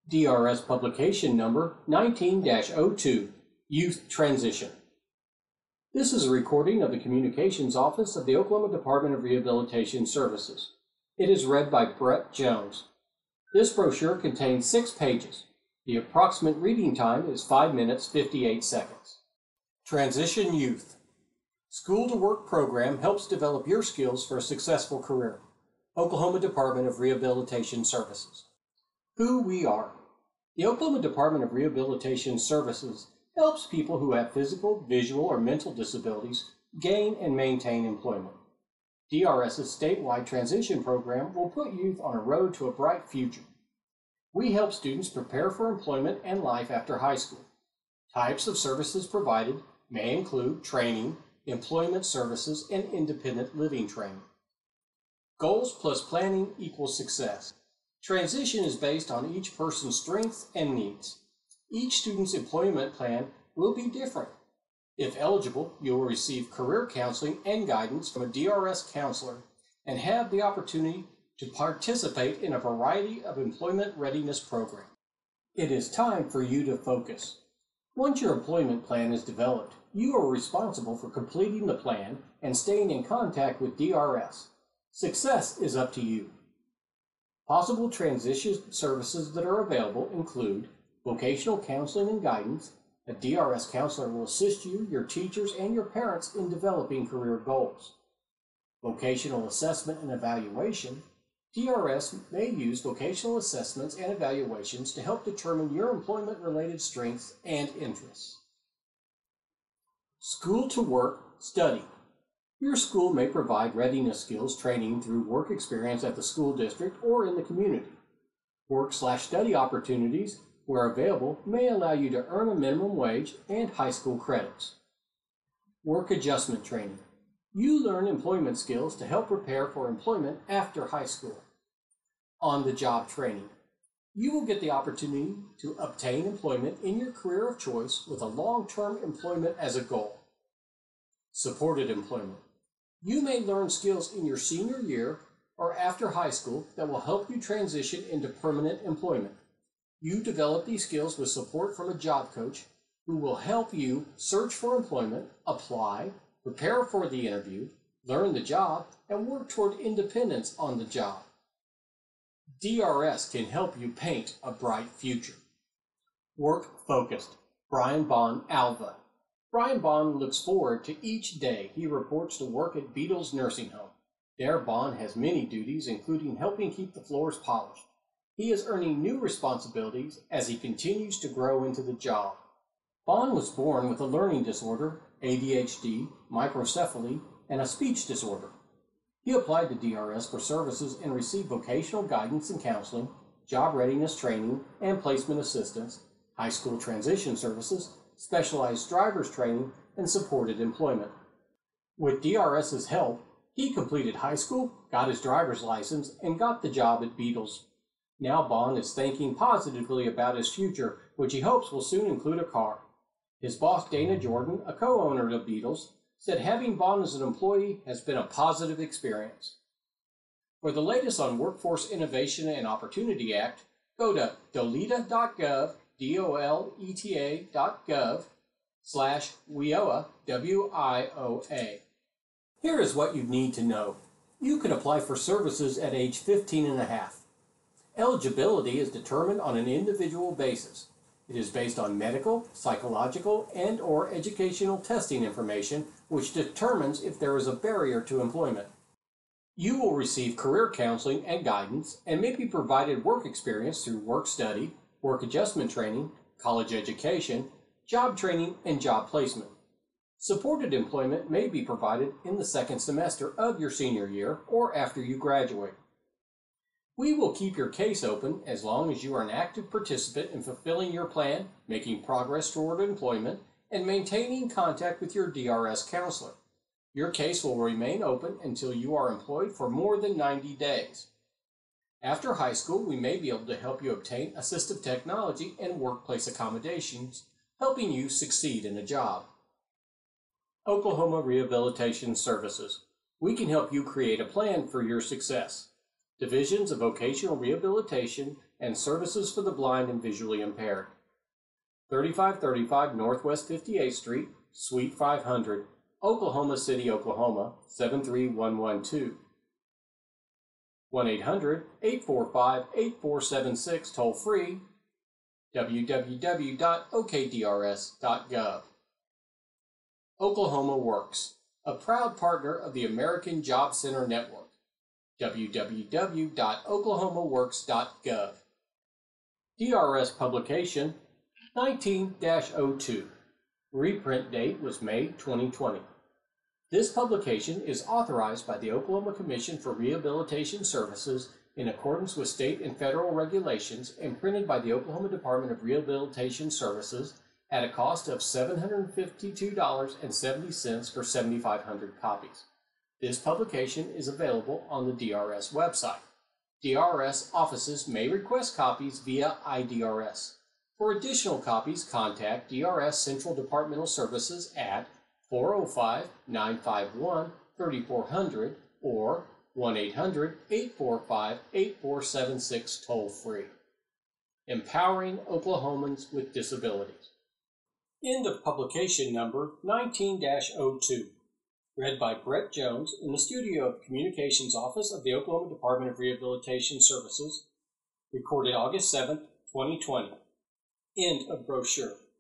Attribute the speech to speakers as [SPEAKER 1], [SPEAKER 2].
[SPEAKER 1] DRS publication number 19-02, Youth Transition. This is a recording of the Communications Office of the Oklahoma Department of Rehabilitation Services. It is read by Brett Jones. This brochure contains 6 pages. The approximate reading time is 5 minutes 58 seconds. Transition Youth. School to Work program helps develop your skills for a successful career. Oklahoma Department of Rehabilitation Services. Who we are. The Oklahoma Department of Rehabilitation Services helps people who have physical, visual, or mental disabilities gain and maintain employment. DRS's statewide transition program will put youth on a road to a bright future. We help students prepare for employment and life after high school. Types of services provided may include training, employment services, and independent living training. Goals plus planning equals success. Transition is based on each person's strengths and needs. Each student's employment plan will be different. If eligible, you will receive career counseling and guidance from a DRS counselor and have the opportunity to participate in a variety of employment readiness programs. It is time for you to focus. Once your employment plan is developed, you are responsible for completing the plan and staying in contact with DRS. Success is up to you. Possible transition services that are available include vocational counseling and guidance. A DRS counselor will assist you, your teachers, and your parents in developing career goals. Vocational assessment and evaluation. DRS may use vocational assessments and evaluations to help determine your employment-related strengths and interests. School to Work Study. Your school may provide readiness skills training through work experience at the school district or in the community. Work/study opportunities, where available, may allow you to earn a minimum wage and high school credits. Work adjustment training. You learn employment skills to help prepare for employment after high school. On-the-job training. You will get the opportunity to obtain employment in your career of choice with a long-term employment as a goal. Supported employment. You may learn skills in your senior year or after high school that will help you transition into permanent employment. You develop these skills with support from a job coach who will help you search for employment, apply, prepare for the interview, learn the job, and work toward independence on the job. DRS can help you paint a bright future. Work focused. Brian Bond, Alva. Brian Bond looks forward to each day he reports to work at Beatles Nursing Home. There, Bond has many duties, including helping keep the floors polished. He is earning new responsibilities as he continues to grow into the job. Bond was born with a learning disorder, ADHD, microcephaly, and a speech disorder. He applied to DRS for services and received vocational guidance and counseling, job readiness training and placement assistance, high school transition services, specialized driver's training, and supported employment. With DRS's help, he completed high school, got his driver's license, and got the job at Beatles. Now Bond is thinking positively about his future, which he hopes will soon include a car. His boss, Dana Jordan, a co-owner of Beatles, said having Bond as an employee has been a positive experience. For the latest on Workforce Innovation and Opportunity Act, go to doleta.gov, doleta.gov/WIOA, WIOA. Here is what you need to know. You can apply for services at age 15 and a half. Eligibility is determined on an individual basis. It is based on medical, psychological, and/or educational testing information, which determines if there is a barrier to employment. You will receive career counseling and guidance and may be provided work experience through work study, work adjustment training, college education, job training, and job placement. Supported employment may be provided in the second semester of your senior year or after you graduate. We will keep your case open as long as you are an active participant in fulfilling your plan, making progress toward employment, and maintaining contact with your DRS counselor. Your case will remain open until you are employed for more than 90 days. After high school, we may be able to help you obtain assistive technology and workplace accommodations, helping you succeed in a job. Oklahoma Rehabilitation Services. We can help you create a plan for your success. Divisions of Vocational Rehabilitation and services for the blind and visually impaired. 3535 Northwest 58th Street, Suite 500, Oklahoma City, Oklahoma 73112. 1-800-845-8476 toll free, www.okdrs.gov. Oklahoma Works, a proud partner of the American Job Center Network, www.oklahomaworks.gov. DRS publication 19-02. Reprint date was May 2020. This publication is authorized by the Oklahoma Commission for Rehabilitation Services in accordance with state and federal regulations and printed by the Oklahoma Department of Rehabilitation Services at a cost of $752.70 for 7,500 copies. This publication is available on the DRS website. DRS offices may request copies via IDRS. For additional copies, contact DRS Central Departmental Services at 405-951-3400 or 1-800-845-8476 toll free. Empowering Oklahomans with Disabilities. End of publication number 19-02. Read by Brett Jones in the studio of Communications Office of the Oklahoma Department of Rehabilitation Services. Recorded August 7, 2020. End of brochure.